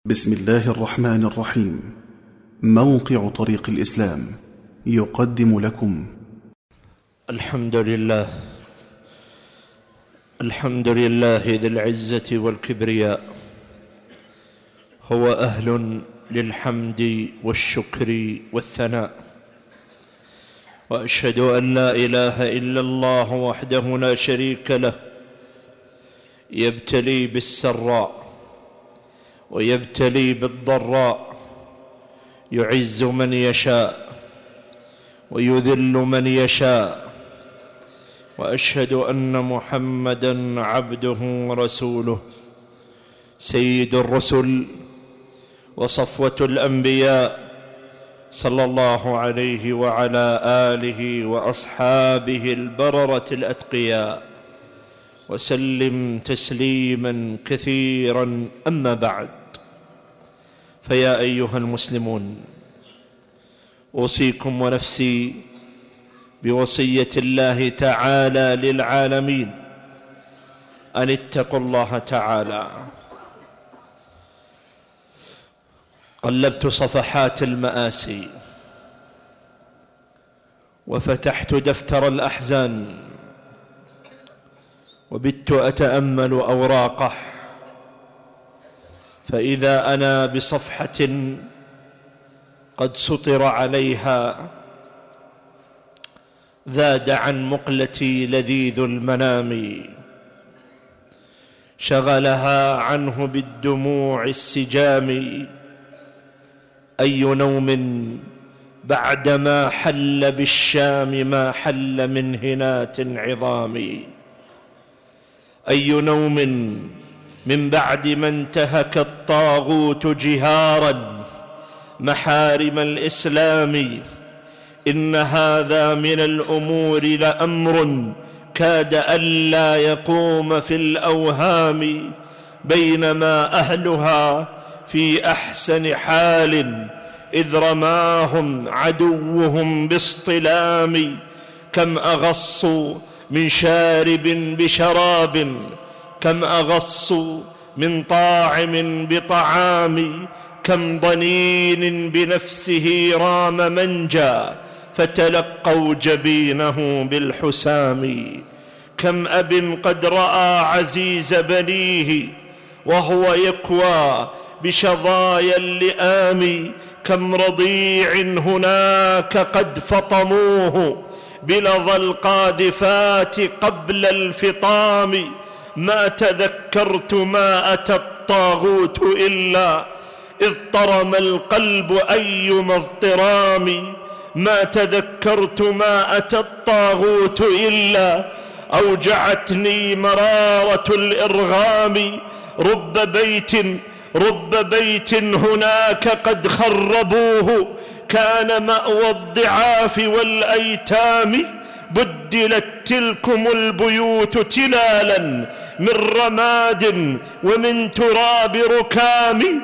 بسم الله الرحمن الرحيم. موقع طريق الإسلام يقدم لكم الحمد لله ذي العزة والكبرياء، هو أهل للحمد والشكر والثناء، وأشهد أن لا إله إلا الله وحده لا شريك له، يبتلي بالسراء ويبتلي بالضراء، يعز من يشاء ويذل من يشاء، وأشهد أن محمدًا عبده ورسوله، سيد الرسل وصفوة الأنبياء، صلى الله عليه وعلى آله وأصحابه البررة الأتقياء، وسلم تسليماً كثيراً. أما بعد، فيا أيها المسلمون، أوصيكم ونفسي بوصية الله تعالى للعالمين أن اتقوا الله تعالى. قلبت صفحات المآسي وفتحت دفتر الأحزان، وبت أتأمل أوراقه، فإذا أنا بصفحة قد سطر عليها: ذاد عن مقلتي لذيذ المنام، شغلها عنه بالدموع السجام، أي نوم بعدما حل بالشام ما حل من هنات عظام، أي نوم من بعد ما انتهك الطاغوت جهارا محارم الإسلام، إن هذا من الأمور لأمر كاد ألا يقوم في الأوهام، بينما أهلها في أحسن حال إذ رماهم عدوهم باصطلام، كم أغصوا من شارب بشراب، كم أغصوا من طاعم بطعام، كم ضنين بنفسه رام منجا فتلقوا جبينه بالحسام، كم أب قد رأى عزيز بنيه وهو يكوى بشظايا اللئام، كم رضيع هناك قد فطموه بلظى القاذفات قبل الفطام، ما تذكرت ما أتى الطاغوت إلا إذ طرم القلب أيما اضطرام، ما تذكرت ما أتى الطاغوت إلا أوجعتني مرارة الإرغام، رب بيت هناك قد خربوه كان مأوى الضعاف والأيتام، بدلت تلكم البيوت تلالا من رماد ومن تراب ركام،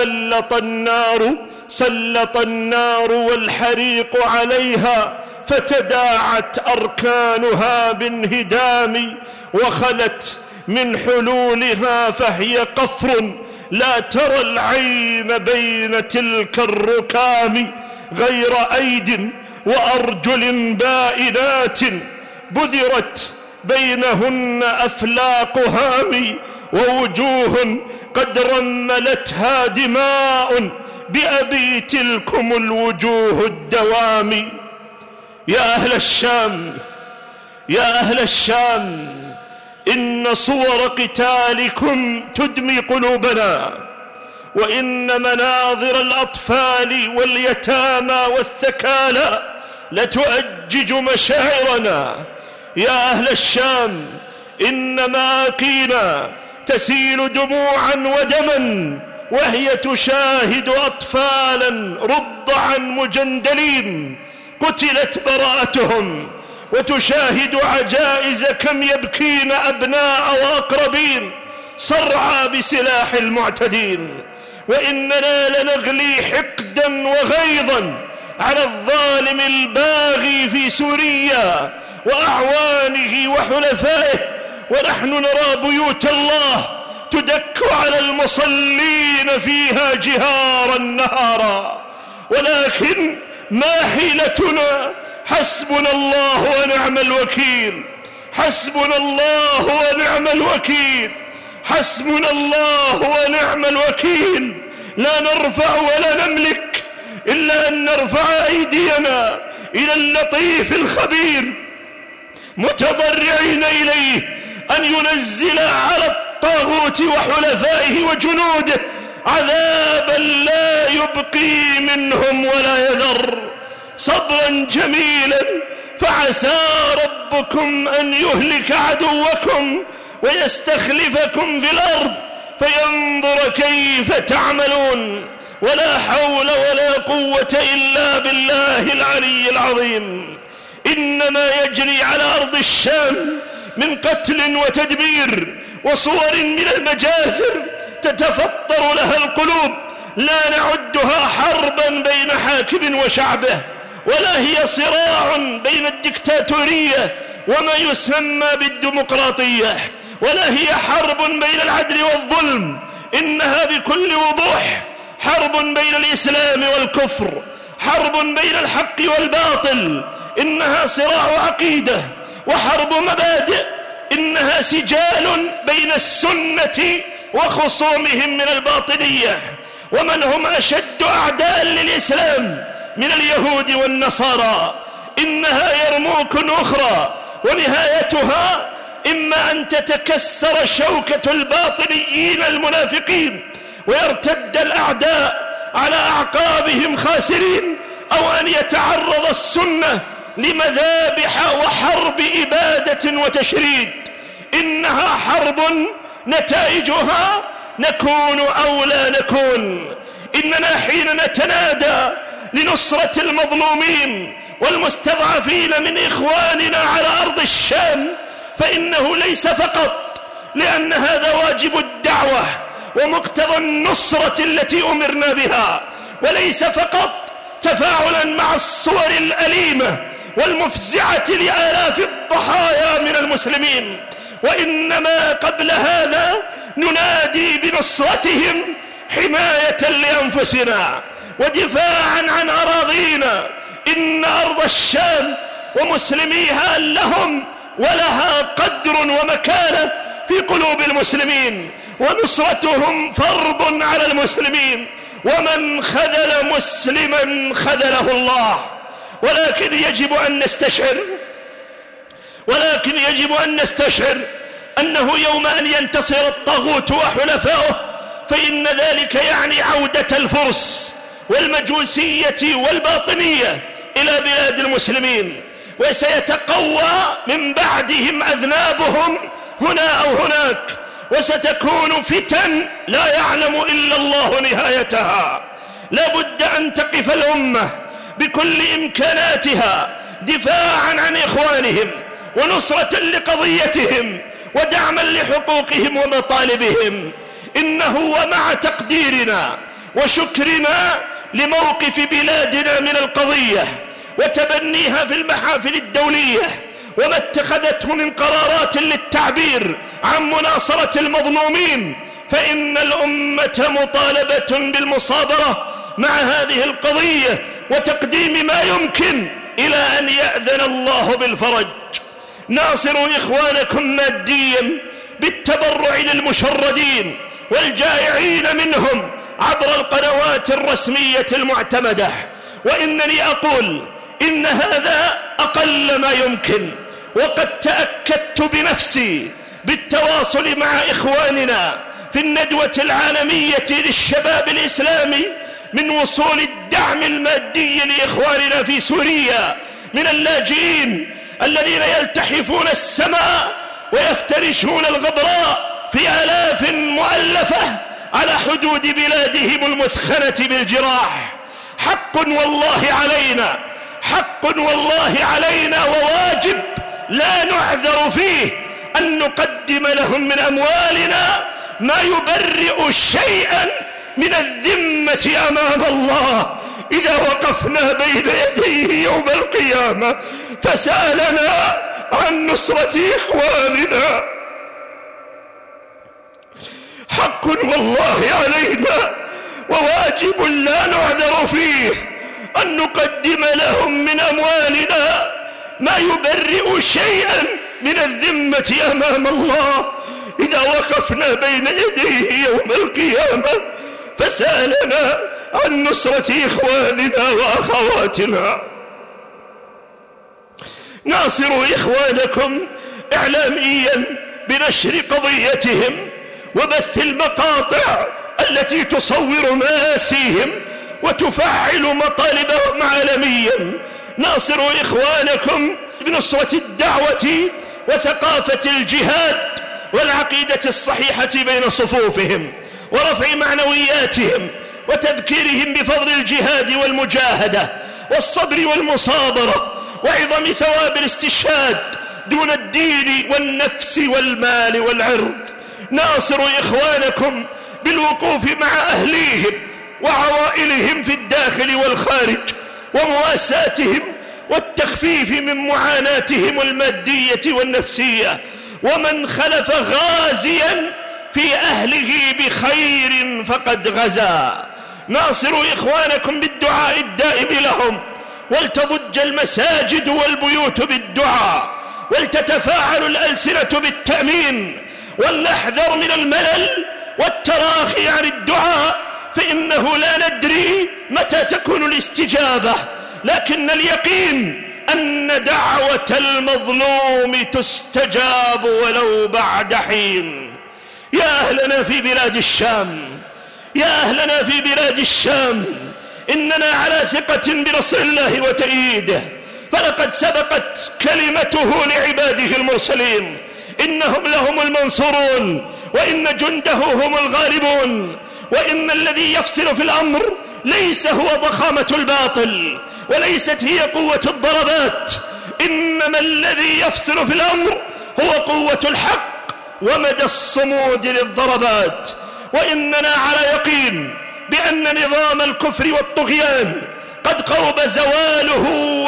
سلط النار والحريق عليها فتداعت أركانها بانهدام، وخلت من حلولها فهي قفر لا ترى العين بين تلك الركام، غير أيد وأرجل بائنات بذرت بينهن أفلاق هام، ووجوه قد رملتها دماء بأبي تلكم الوجوه الدوام. يا أهل الشام، إن صور قتالكم تدمي قلوبنا، وإن مناظر الأطفال واليتامى والثكالى لتؤجج مشاعرنا. يا أهل الشام، إن مآكينا تسيل دموعا ودما وهي تشاهد أطفالا رضعا مجندلين قتلت براءتهم، وتشاهد عجائز كم يبكين أبناء وأقربين صرعى بسلاح المعتدين، وإننا لنغلي حقدا وغيظا على الظالم الباغي في سوريا وأعوانه وحلفائه، ونحن نرى بيوت الله تدك على المصلين فيها جهارا نهارا، ولكن ما حيلتنا؟ حسبنا الله ونعم الوكيل، حسبنا الله ونعم الوكيل، حسبنا الله ونعم الوكيل. لا نرفع ولا نملك إلا أن نرفع أيدينا إلى اللطيف الخبير متضرعين إليه أن ينزل على الطاغوت وحلفائه وجنوده عذابا لا يبقي منهم ولا يذر. صبرا جميلا، فعسى ربكم أن يهلك عدوكم ويستخلفكم في الأرض فينظر كيف تعملون. ولا حول ولا قوة إلا بالله العلي العظيم. إنما يجري على أرض الشام من قتل وتدمير وصور من المجازر تتفطر لها القلوب، لا نعدها حربا بين حاكم وشعبه، ولا هي صراع بين الدكتاتورية وما يسمى بالديمقراطية، ولا هي حرب بين العدل والظلم، إنها بكل وضوح حرب بين الإسلام والكفر، حرب بين الحق والباطل، إنها صراع عقيدة وحرب مبادئ، إنها سجال بين السنة وخصومهم من الباطنية. ومن هم أشد أعداء للإسلام من اليهود والنصارى. إنها يرموك أخرى ونهايتها إما أن تتكسر شوكة الباطنيين المنافقين ويرتد الأعداء على أعقابهم خاسرين، أو أن يتعرض السنة لمذابح وحرب إبادة وتشريد. إنها حرب نتائجها نكون أو لا نكون. إننا حين نتنادى لنصرة المظلومين والمستضعفين من إخواننا على أرض الشام، فإنه ليس فقط لأن هذا واجب الدعوة ومقتضى النصرة التي أمرنا بها، وليس فقط تفاعلا مع الصور الأليمة والمفزعة لآلاف الضحايا من المسلمين، وإنما قبل هذا ننادي بنصرتهم حماية لأنفسنا ودفاعا عن أراضينا. إن أرض الشام ومسلميها لهم ولها قدر ومكانة في قلوب المسلمين، ونصرتهم فرض على المسلمين، ومن خذل مسلما خذله الله. ولكن يجب أن نستشعر أنه يوم أن ينتصر الطاغوت وحلفائه فإن ذلك يعني عودة الفرس والمجوسية والباطنية إلى بلاد المسلمين، وسيتقوى من بعدهم أذنابهم هنا أو هناك، وستكون فتن لا يعلم إلا الله نهايتها. لا بد أن تقف الأمة بكل إمكاناتها دفاعا عن إخوانهم ونصرة لقضيتهم ودعما لحقوقهم ومطالبهم. إنه ومع تقديرنا وشكرنا لموقف بلادنا من القضية وتبنيها في المحافل الدولية وما اتخذته من قرارات للتعبير عن مناصرة المظلومين، فإن الأمة مطالبة بالمصابرة مع هذه القضية وتقديم ما يمكن إلى أن يأذن الله بالفرج. ناصروا إخوانكم ماديا بالتبرع للمشردين والجائعين منهم عبر القنوات الرسمية المعتمدة. وإنني أقول إن هذا أقل ما يمكن، وقد تأكدت بنفسي بالتواصل مع إخواننا في الندوة العالمية للشباب الإسلامي من وصول الدعم المادي لإخواننا في سوريا من اللاجئين الذين يلتحفون السماء ويفترشون الغبراء في آلاف مؤلفة على حدود بلادهم المثخنة بالجراح. حق والله علينا وواجب لا نعذر فيه أن نقدم لهم من أموالنا ما يبرئ شيئا من الذمة أمام الله إذا وقفنا بين يديه يوم القيامة فسألنا عن نصرة إخواننا. حق والله علينا وواجب لا نعذر فيه أن نقدم لهم من أموالنا ما يبرئ شيئا من الذمة أمام الله إذا وقفنا بين يديه يوم القيامة فسألنا عن نصرة إخواننا وأخواتنا. ناصروا إخوانكم إعلاميا بنشر قضيتهم وبث المقاطع التي تصور مآسيهم وتفعل مطالبهم عالميا. ناصروا إخوانكم بنصرة الدعوة وثقافة الجهاد والعقيدة الصحيحة بين صفوفهم ورفع معنوياتهم وتذكيرهم بفضل الجهاد والمجاهدة والصبر والمصابرة وعظم ثواب الاستشهاد دون الدين والنفس والمال والعرض. ناصروا إخوانكم بالوقوف مع أهليهم وعوائلهم في الداخل والخارج ومواساتهم والتخفيف من معاناتهم المادية والنفسية. ومن خلف غازيا في أهله بخير فقد غزا. ناصروا إخوانكم بالدعاء الدائم لهم ولتضج المساجد والبيوت بالدعاء ولتتفاعل الألسنة بالتأمين ولنحذر من الملل والتراخي عن الدعاء فإنه لا ندري متى تكون الاستجابة لكن اليقين أن دعوة المظلوم تستجاب ولو بعد حين. يا أهلنا في بلاد الشام يا أهلنا في بلاد الشام إننا على ثقة بنصر الله وتأييده فلقد سبقت كلمته لعباده المرسلين إنهم لهم المنصورون وإن جنده هم الغالبون. وإن الذي يفصل في الأمر ليس هو ضخامة الباطل وليست هي قوة الضربات إنما الذي يفصل في الأمر هو قوة الحق ومدى الصمود للضربات. وإننا على يقين بأن نظام الكفر والطغيان قد قرب زواله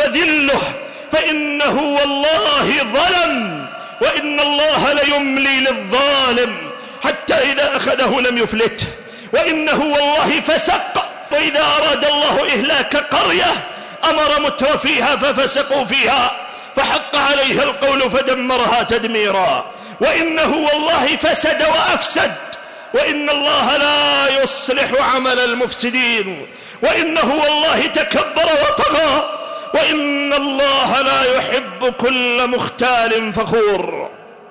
وذله فإنه والله ظلم وإن الله ليملي للظالم حتى إذا أخذه لم يفلته وإنه والله فسق. وإذا أراد الله إهلاك قرية أمر مترفيها ففسقوا فيها فحق عليها القول فدمرها تدميرا. وإنه والله فسد وأفسد وإن الله لا يصلح عمل المفسدين. وإنه والله تكبر وطغى وإن الله لا يحب كل مختال فخور.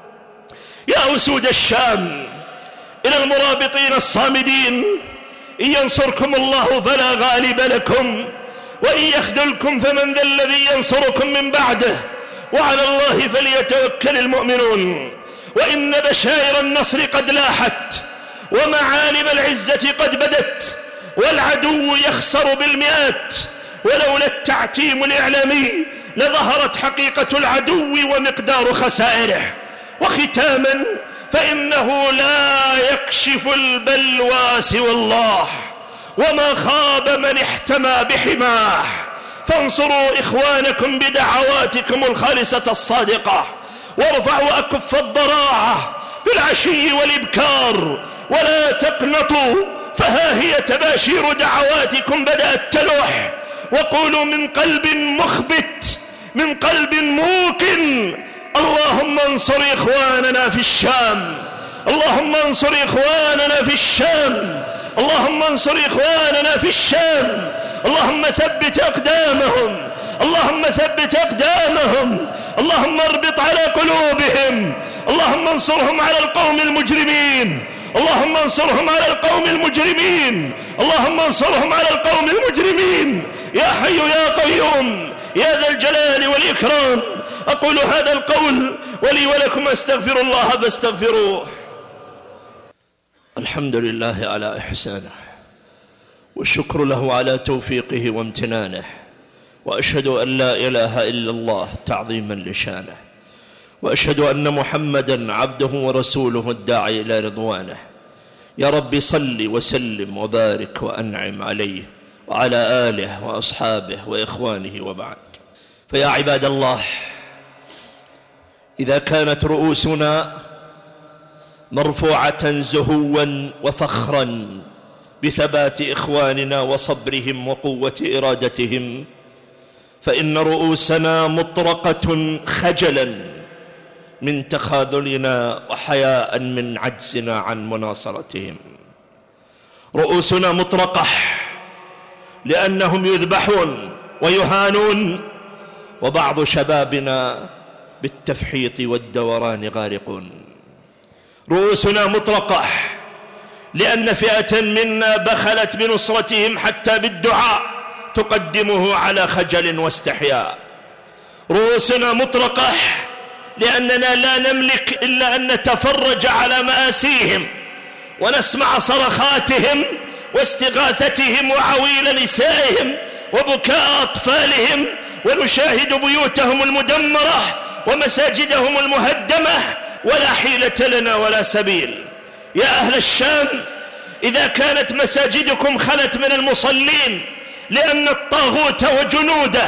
يا أسود الشام إلى المرابطين الصامدين إن ينصركم الله فلا غالب لكم وإن يخذلكم فمن ذا الذي ينصركم من بعده وعلى الله فليتوكل المؤمنون. وإن بشائر النصر قد لاحت ومعالم العزة قد بدت والعدو يخسر بالمئات ولولا التعتيم الإعلامي لظهرت حقيقة العدو ومقدار خسائره. وختاما فإنه لا يكشف البلوى سوى الله وما خاب من احتمى بحماه. فانصروا إخوانكم بدعواتكم الخالصة الصادقة وارفعوا أكف الضراعة في العشي والإبكار ولا تقنطوا فها هي تباشير دعواتكم بدأت تلوح. وقولوا من قلب مخبت من قلب موقن اللهم انصر إخواننا في الشام اللهم انصر إخواننا في الشام اللهم انصر إخواننا في الشام اللهم ثبت أقدامهم اللهم ثبت أقدامهم اللهم اربط على قلوبهم اللهم انصرهم على القوم المجرمين اللهم انصرهم على القوم المجرمين اللهم انصرهم على القوم المجرمين. يا حي يا قيوم يا ذا الجلال والإكرام. أقول هذا القول ولي ولكم أستغفر الله فاستغفروه. الحمد لله على إحسانه والشكر له على توفيقه وامتنانه وأشهد أن لا إله إلا الله تعظيما لشانه وأشهد أن محمدا عبده ورسوله الداعي إلى رضوانه. يا رب صل وسلم وبارك وأنعم عليه وعلى آله وأصحابه وإخوانه وبعد. فيا عباد الله إذا كانت رؤوسنا مرفوعة زهوا وفخرا بثبات إخواننا وصبرهم وقوة إرادتهم، فإن رؤوسنا مطرقة خجلا من تخاذلنا وحياء من عجزنا عن مناصرتهم. رؤوسنا مطرقة لأنهم يذبحون ويهانون، وبعض شبابنا بالتفحيط والدوران غارقون. رؤوسنا مطرقة لأن فئة منا بخلت بنصرتهم حتى بالدعاء تقدمه على خجل واستحياء. رؤوسنا مطرقة لأننا لا نملك إلا أن نتفرج على مآسيهم ونسمع صرخاتهم واستغاثتهم وعويل نسائهم وبكاء أطفالهم، ونشاهد بيوتهم المدمرة ومساجدهم المهدمة، ولا حيلة لنا ولا سبيل. يا أهل الشام، إذا كانت مساجدكم خلت من المصلين لأن الطاغوت وجنوده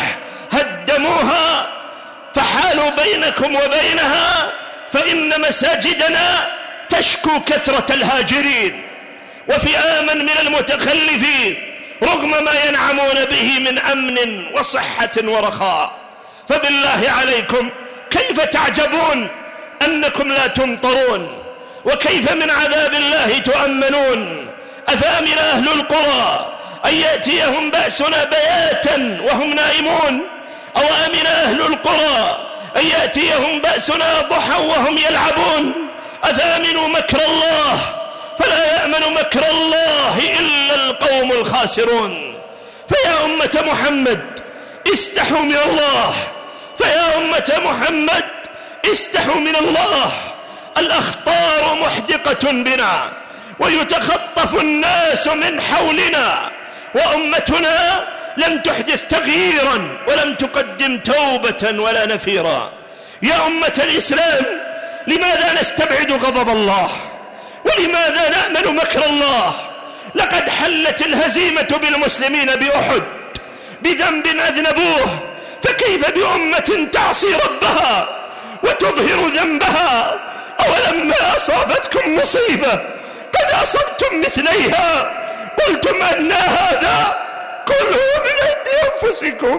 هدموها فحالوا بينكم وبينها، فإن مساجدنا تشكو كثرة الهاجرين وفئاما من المتخلفين رغم ما ينعمون به من أمن وصحة ورخاء. فبالله عليكم، كيف تعجبون أنكم لا تمطرون؟ وكيف من عذاب الله تؤمنون؟ أفأمن أهل القرى أن يأتيهم بأسنا بياتا وهم نائمون؟ أو أمن أهل القرى أن يأتيهم بأسنا ضحى وهم يلعبون؟ أفأمنوا مكر الله؟ فلا يأمن مكر الله إلا القوم الخاسرون. فيا أمة محمد استحوا من الله، فيا أمة محمد استحوا من الله. الأخطار محدقة بنا ويتخطف الناس من حولنا، وأمتنا لم تحدث تغييرا ولم تقدم توبة ولا نفيرا. يا أمة الإسلام، لماذا نستبعد غضب الله؟ ولماذا نأمن مكر الله؟ لقد حلت الهزيمة بالمسلمين بأحد بذنب أذنبوه، فكيف بأمة تعصي ربها وتظهر ذنبها؟ أولما أصابتكم مصيبة قد أصبتم مثليها قلتم أن هذا؟ قل هو من عند أنفسكم.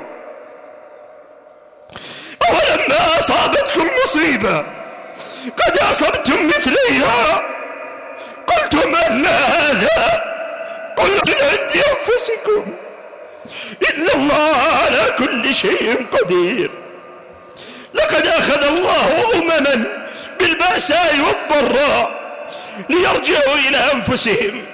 أولما أصابتكم مصيبة قد أصبتم مثليها قلتم أن هذا؟ قل من عند أنفسكم، إن الله على كل شيء قدير. لقد أخذ الله أمما بالبأساء والضراء ليرجعوا إلى أنفسهم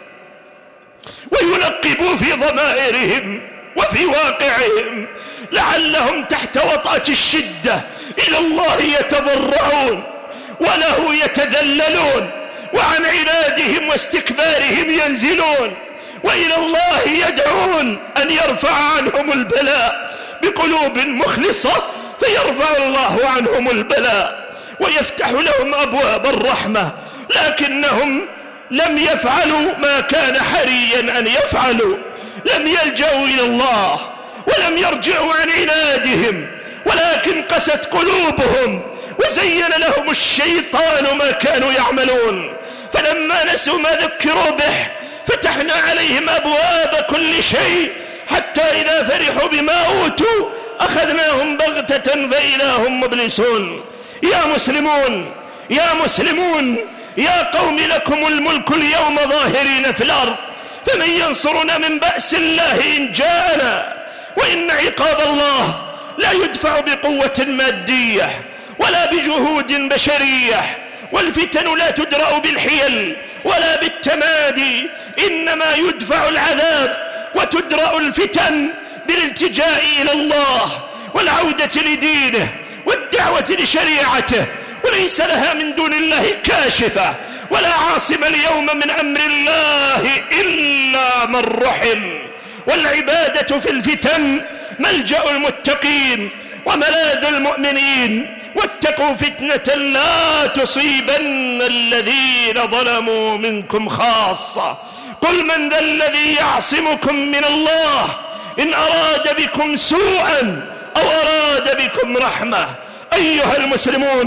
وينقبوا في ضمائرهم وفي واقعهم، لعلهم تحت وطأة الشدة إلى الله يتضرعون وله يتذللون، وعن عنادهم واستكبارهم ينزلون، وإلى الله يدعون أن يرفع عنهم البلاء بقلوب مخلصة، فيرفع الله عنهم البلاء ويفتح لهم أبواب الرحمة، لكنهم لم يفعلوا ما كان حريا أن يفعلوا. لم يلجأوا إلى الله ولم يرجعوا عن عنادهم، ولكن قست قلوبهم وزين لهم الشيطان ما كانوا يعملون. فلما نسوا ما ذكروا به فتحنا عليهم أبواب كل شيء، حتى إذا فرحوا بما أوتوا أخذناهم بغتة فإذا هم مبلسون. يا مسلمون، يا مسلمون، يا قوم لكم الملك اليوم ظاهرين في الأرض، فمن ينصرنا من بأس الله إن جاءنا؟ وإن عقاب الله لا يدفع بقوة مادية ولا بجهود بشرية، والفتن لا تدرأ بالحيل ولا بالتمادي، إنما يدفع العذاب وتدرأ الفتن بالالتجاء إلى الله والعودة لدينه والدعوة لشريعته، وليس لها من دون الله كاشفة ولا عاصم اليوم من أمر الله إلا من رحم. والعبادة في الفتن ملجأ المتقين وملاذ المؤمنين، واتقوا فتنة لا تصيبن الذين ظلموا منكم خاصة. قل من ذا الذي يعصمكم من الله إن أراد بكم سوءا أو أراد بكم رحمة؟ أيها المسلمون،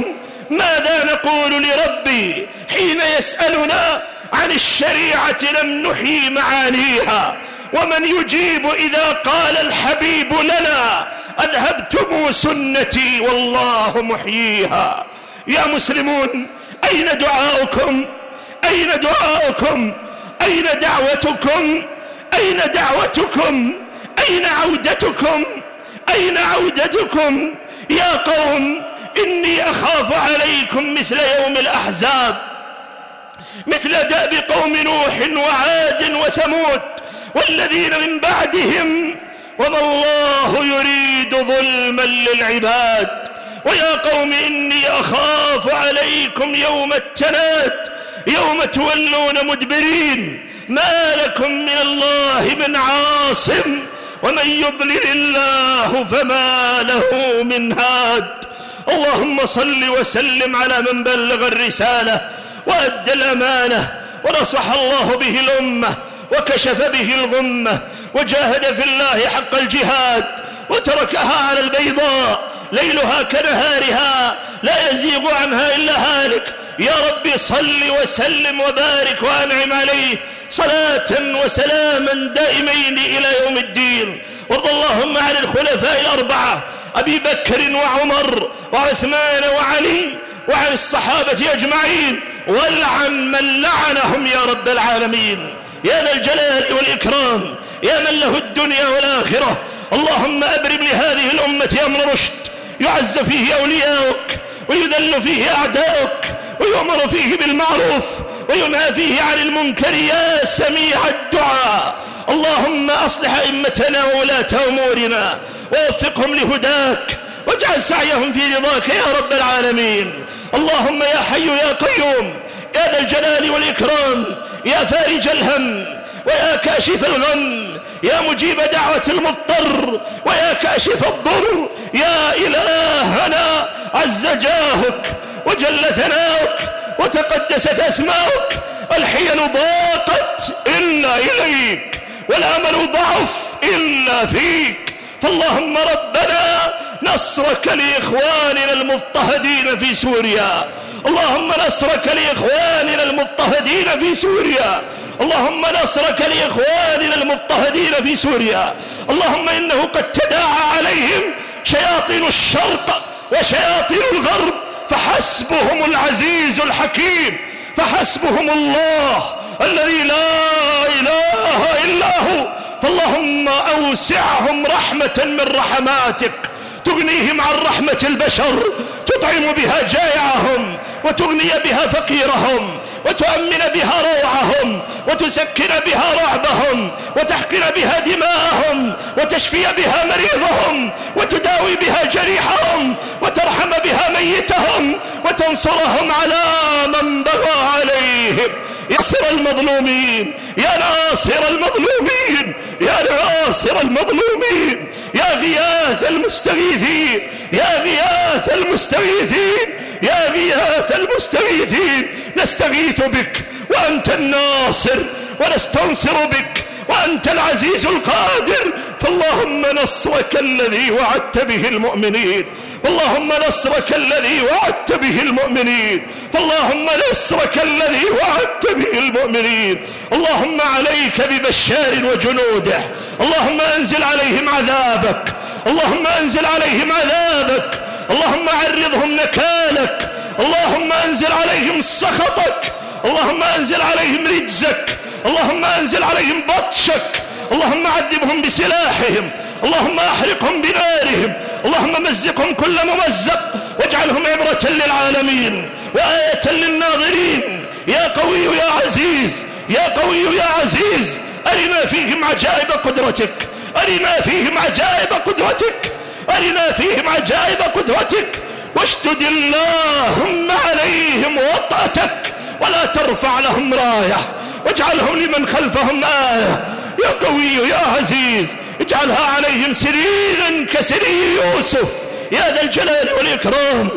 ماذا نقول لربي حين يسألنا عن الشريعة لم نحيي معانيها؟ ومن يجيب إذا قال الحبيب لنا أذهبتم سنتي والله محييها؟ يا مسلمون، أين دعاؤكم؟ أين دعاؤكم؟ أين دعوتكم؟ أين دعوتكم؟ أين عودتكم؟ أين عودتكم؟ يا قوم، إني أخاف عليكم مثل يوم الأحزاب، مثل دأب قوم نوح وعاد وثمود والذين من بعدهم، وما الله يريد ظلما للعباد. ويا قوم إني أخاف عليكم يوم التناد، يوم تولون مدبرين، ما لكم من الله من عاصم، ومن يضلل الله فما له من هاد. اللهم صل وسلم على من بلغ الرسالة وأدى الأمانة ونصح الله به الأمة وكشف به الغمة وجاهد في الله حق الجهاد وتركها على البيضاء ليلها كنهارها لا يزيغ عنها إلا هالك. يا رب صل وسلم وبارك وأنعم عليه صلاة وسلاما دائمين إلى يوم الدين. وارض اللهم عن الخلفاء الأربعة أبي بكر وعمر وعثمان وعلي وعن الصحابة أجمعين، والعن من لعنهم يا رب العالمين. يا ذا الجلال والإكرام، يا من له الدنيا والآخرة، اللهم أبرم لهذه الأمة أمر رشد يعز فيه أولياؤك ويذل فيه أعداؤك ويؤمر فيه بالمعروف وينهى فيه عن المنكر يا سميع الدعاء. اللهم أصلح أئمتنا وولاة أمورنا ووفقهم لهداك واجعل سعيهم في رضاك يا رب العالمين. اللهم يا حي يا قيوم، يا ذا الجلال والإكرام، يا فارج الهم ويا كاشف الغم، يا مجيب دعوة المضطر ويا كاشف الضر، يا إلهنا عز جاهك وجل ثناؤك وتقدست أسماؤك. الحيل ضاقت إلا إليك والأمل ضعف إلا فيك، فاللهم ربنا نصرك لإخواننا المضطهدين في سوريا، اللهم نصرك لإخواننا المضطهدين في سوريا، اللهم نصرك لإخواننا المضطهدين في سوريا. اللهم إنه قد تداعى عليهم شياطين الشرق وشياطين الغرب، فحسبهم العزيز الحكيم، فحسبهم الله الذي لا إله إلا هو. فاللهم أوسعهم رحمة من رحماتك تغنيهم عن رحمة البشر، تطعم بها جائعهم وتغني بها فقيرهم وتؤمن بها روعهم وتسكن بها رعبهم وتحقن بها دماءهم وتشفي بها مريضهم وتداوي بها جريحهم وترحم بها ميتهم وتنصرهم على من بغى عليهم. يا ناصر المظلومين، يا ناصر المظلومين، يا ناصر المظلومين، يا غياث المستغيثين، يا غياث المستغيثين، يا غياث المستغيثين، نستغيث بك وأنت الناصر ونستنصر بك وأنت العزيز القادر. فاللهم نصرك الذي وعدت به المؤمنين، اللهم نصرك الذي وعدت به المؤمنين، فاللهم نصرك الذي وعدت به المؤمنين. اللهم عليك ببشار وجنوده، اللهم أنزل عليهم عذابك، اللهم أنزل عليهم عذابك، اللهم عرضهم نكالك، اللهم أنزل عليهم سخطك، اللهم أنزل عليهم رجزك، اللهم أنزل عليهم بطشك، اللهم عذبهم بسلاحهم، اللهم أحرقهم بنارهم، اللهم مزقهم كل ممزق واجعلهم عبرة للعالمين وآية للناظرين. يا قوي يا عزيز، يا قوي يا عزيز، أرنا فيهم عجائب قدرتك، أرنا فيهم عجائب قدرتك، أرنا فيهم عجائب قدرتك، واشدد اللهم عليهم وطأتك ولا ترفع لهم راية، واجعلهم لمن خلفهم آية. يا قوي يا عزيز، اجعلها عليهم سريرا كسري يوسف يا ذا الجلال والإكرام،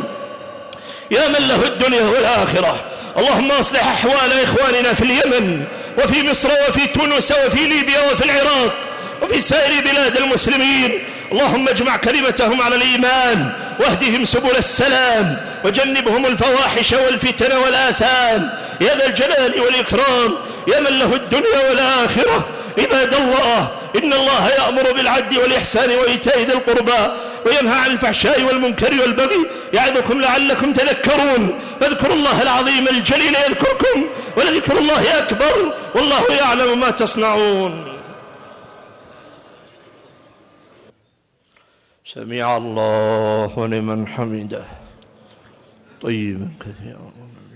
يا من له الدنيا والآخرة. اللهم اصلح أحوال إخواننا في اليمن وفي مصر وفي تونس وفي ليبيا وفي العراق وفي سائر بلاد المسلمين. اللهم اجمع كلمتهم على الإيمان واهدهم سبل السلام وجنبهم الفواحش والفتن والآثام يا ذا الجلال والإكرام يا من له الدنيا والآخرة. عباد الله، إن الله يأمر بالعدل والإحسان وإيتاء ذي القربى وينهى عن الفحشاء والمنكر والبغي يعظكم لعلكم تذكرون. فاذكروا الله العظيم الجليل يذكركم ولذكر الله أكبر والله يعلم ما تصنعون. سمع الله لمن حمده طيبا كثيرا.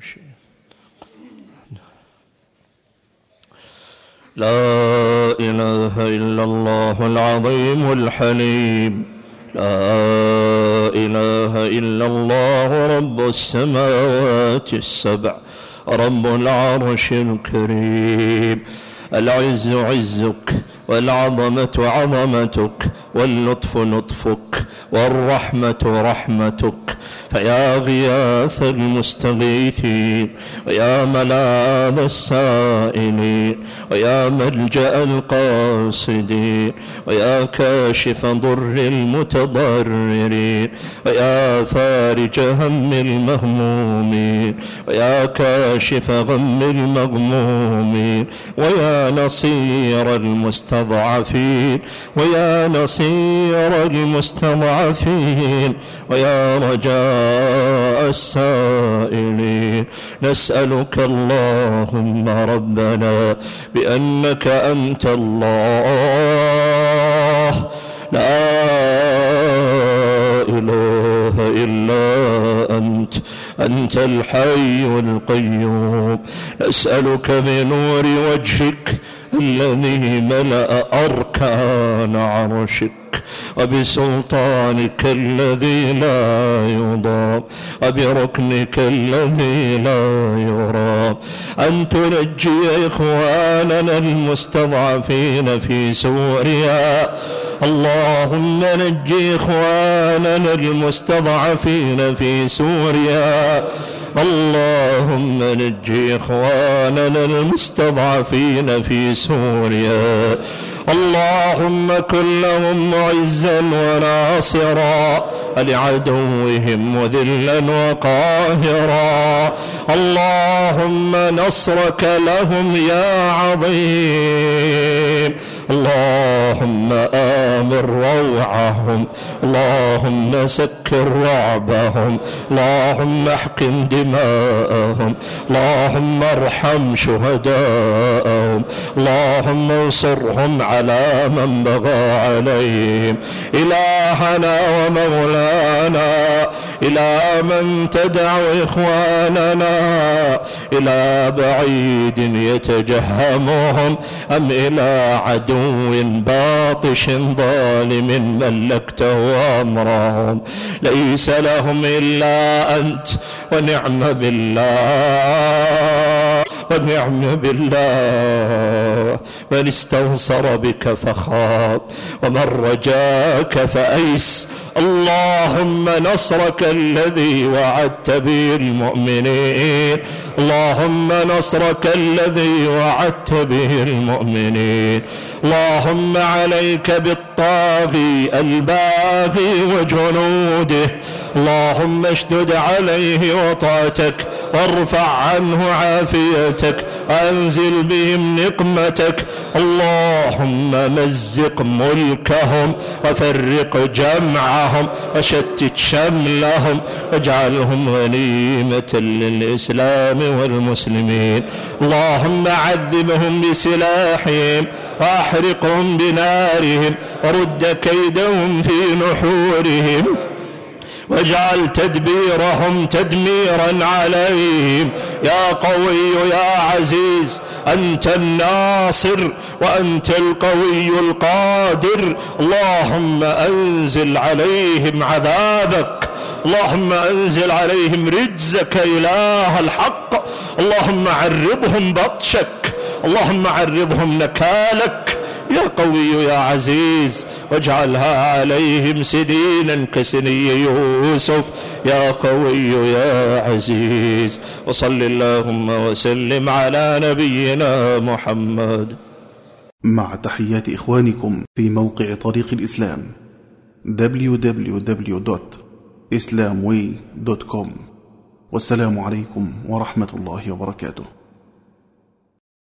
لا إله إلا الله العظيم الحليم. لا إله إلا الله رب السماوات السبع رب العرش الكريم. العز عزك والعظمة عظمتك واللطف لطفك والرحمة رحمتك. فيا غياث المستغيثين ويا ملاذ السائلين ويا ملجأ القاصدين ويا كاشف ضر المتضررين ويا فارج هم المهمومين ويا كاشف غم المغمومين ويا نصير المستضعفين ويا نصير المستضعفين ويا رجاء السائلين. نسألك اللهم ربنا بأنك أنت الله لا إله إلا أنت الحي القيوم. نسألك بنور وجهك الذي ملأ أركان عرشك وبسلطانك الذي لا يضام وبركنك الذي لا يرام أن تنجي إخواننا المستضعفين في سوريا. اللهم نجي إخواننا المستضعفين في سوريا. اللهم نجي إخواننا المستضعفين في سوريا. اللهم كن لهم معزا وناصرا لعدوهم مذلا وقاهرا. اللهم نصرك لهم يا عظيم. اللهم آمن روعهم. اللهم سكر رعبهم. اللهم احقن دماءهم. اللهم ارحم شهداءهم. اللهم انصرهم على من بغى عليهم. إلهنا ومولانا، إلى من تدعو إخواننا إلى بعيد يتجهمهم أم إلى عدو باطش ظالم ملكته أمرهم؟ ليس لهم إلا أنت، ونعم بالله ونعم بالله. من استنصر بك فخاب، ومن رجاك فأيس. اللهم نصرك الذي وعدت به المؤمنين. اللهم نصرك الذي وعدت به المؤمنين. اللهم عليك بالطاغي الباغي وجنوده. اللهم اشدد عليه وطأتك، وارفع عنه عافيتك، وانزل بهم نقمتك. اللهم مزق ملكهم، وفرق جمعهم، وشتت شملهم، واجعلهم غنيمة للإسلام والمسلمين. اللهم عذبهم بسلاحهم، واحرقهم بنارهم، ورد كيدهم في نحورهم، واجعل تدبيرهم تدميرا عليهم. يا قوي يا عزيز، أنت الناصر وأنت القوي القادر. اللهم أنزل عليهم عذابك، اللهم أنزل عليهم رجزك إله الحق. اللهم عرضهم بطشك، اللهم عرضهم نكالك يا قوي يا عزيز، واجعلها عليهم سنينا كسني يوسف يا قوي يا عزيز. وصل اللهم وسلم على نبينا محمد. مع تحيات إخوانكم في موقع طريق الإسلام www.tariqalislam.com islamway.com. والسلام عليكم ورحمة الله وبركاته.